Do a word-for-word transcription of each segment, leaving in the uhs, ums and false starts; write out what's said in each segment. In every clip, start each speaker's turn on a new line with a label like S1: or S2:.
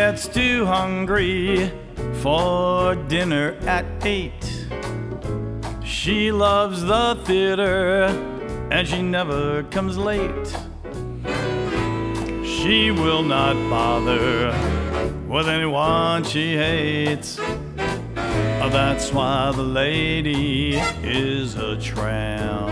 S1: gets too hungry for dinner at eight. She loves the theater and she never comes late. She will not bother with anyone she hates. Oh, that's why the lady is a tramp.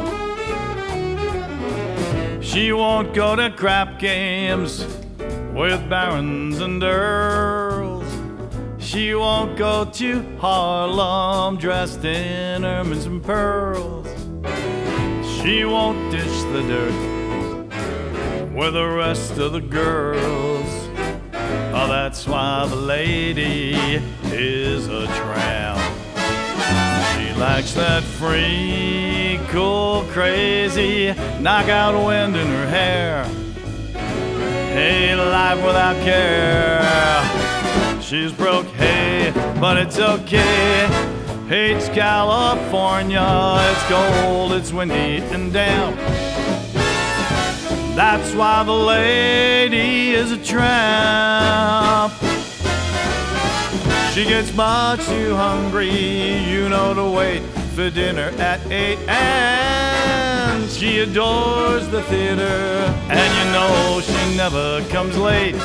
S1: She won't go to crap games with barons and earls. She won't go to Harlem dressed in ermines and pearls. She won't dish the dirt with the rest of the girls. Oh, that's why the lady is a tramp. She likes that free, cool, crazy, knockout wind in her hair. Hey, life without care. She's broke, hey, but it's okay. Hates California, it's cold, it's windy and damp. That's why the lady is a tramp. She gets much too hungry, you know, to wait for dinner at eight. And she adores the theater, and you know she never comes late.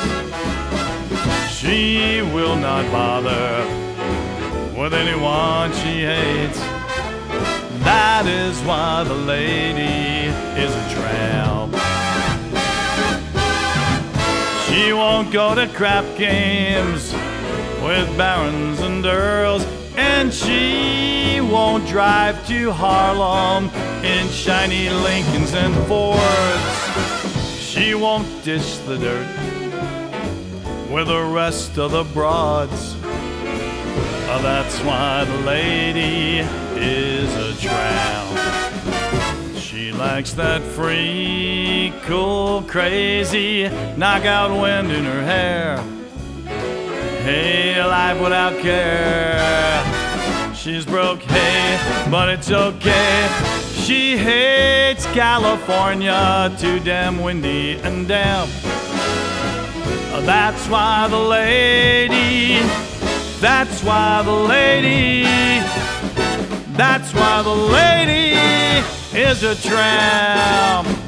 S1: She will not bother with anyone she hates. That is why the lady is a tramp. She won't go to crap games with barons and earls, and she won't drive to Harlem in shiny Lincolns and Fords. She won't dish the dirt with the rest of the broads. Oh, that's why the lady is a tramp. She likes that free, cool, crazy, knockout wind in her hair. Hey, life without care. She's broke, hey, but it's okay. She hates California, too damn windy and damp. That's why the lady, that's why the lady, that's why the lady is a tramp.